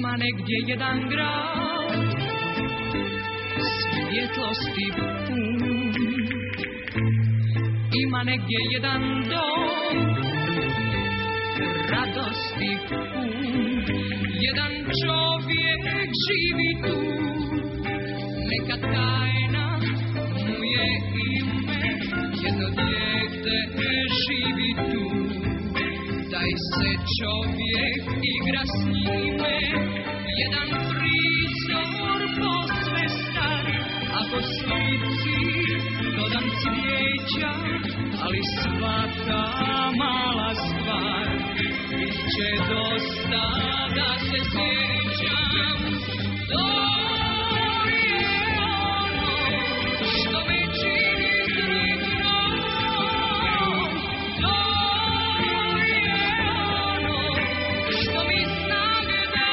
Ima negdje jedan grad, svjetlosti pun. Ima negdje jedan dom, radosti pun. Jedan čovjek živi tu, neka tajna mu je ime. Jedno dijete živi tu, daj se čovjek igra s njime. Jedan prizor posve star, ako slici dodam cvijeća, ali svaka mala stvar biće dosta da se sjećam. To je ono što me čini sretnom. To je ono što mi snage da.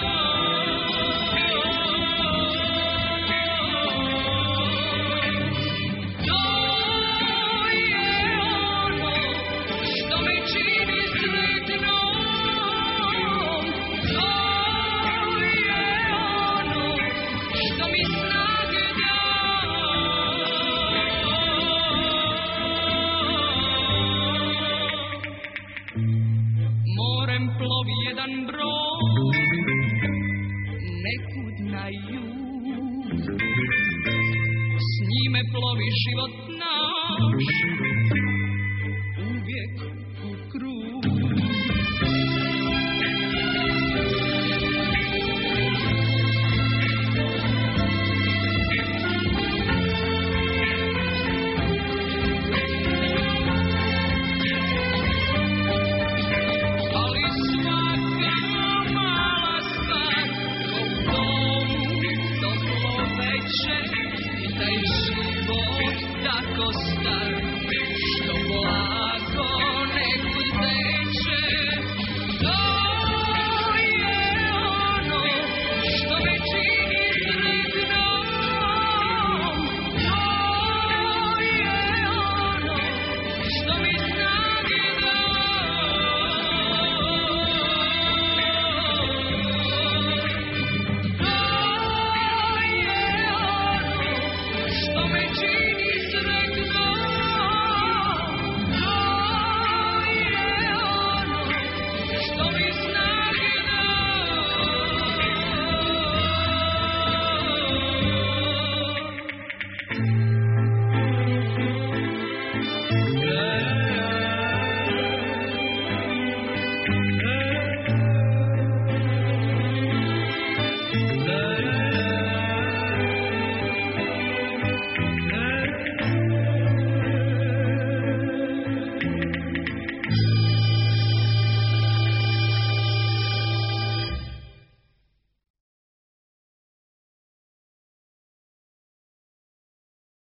To je ono što me čini sretnom. To je ono što mi snage da. Morem plovi jedan brod, nekud na jug. S njime plovi život naš, uvijek u krug. Ali svaka mala stvar, ko u domu toplo večer, i taj život tako star, što blago nekud